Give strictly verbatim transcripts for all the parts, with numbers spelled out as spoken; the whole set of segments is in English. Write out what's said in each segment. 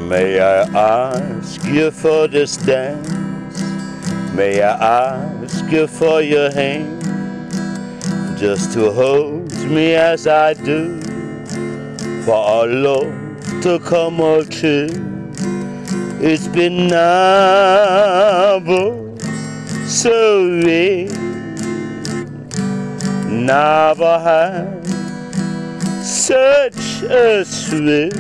May I ask you for this dance? May I ask you for your hand, just to hold me as I do, for our love to come all true. It's been never so real, never had such a thrill.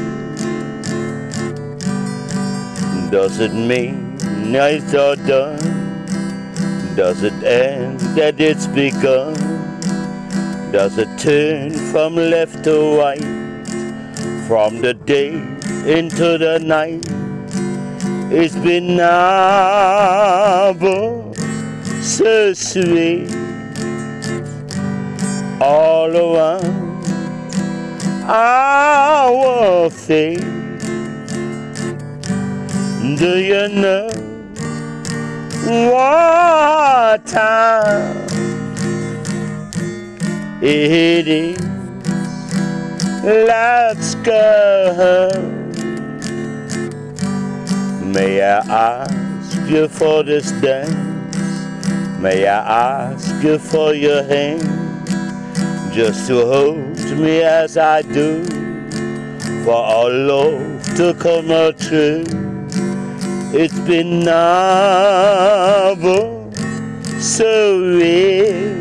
Does it mean it's all done? Does it end that it's begun? Does it turn from left to right, from the day into the night? It's been never so sweet all around our feet. Do you know what time it is? Let's go home. May I ask you for this dance? May I ask you for your hand, just to hold me as I do, for our love to come out true. It's been never so real,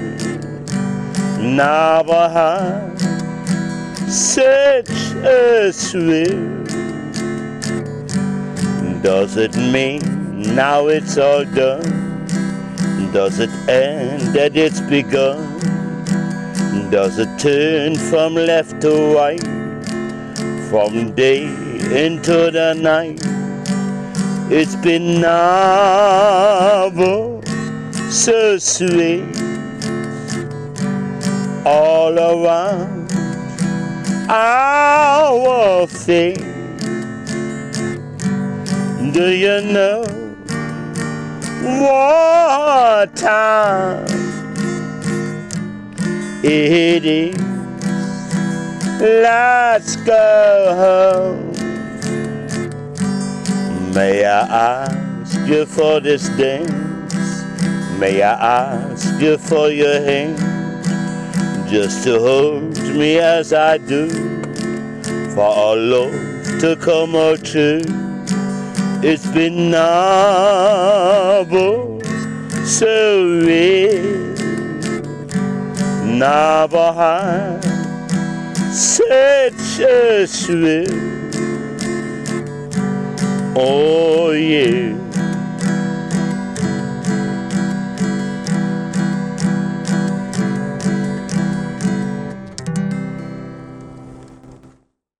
never had such a thrill. Does it mean now it's all done? Does it end that it's begun? Does it turn from left to right, from day into the night? It's been never so sweet all around our feet. Do you know what time it is? Let's go home. May I ask you for this dance? May I ask you for your hand, just to hold me as I do, for our love to come out true. It's been never so real, never had such a thrill. Oh yeah.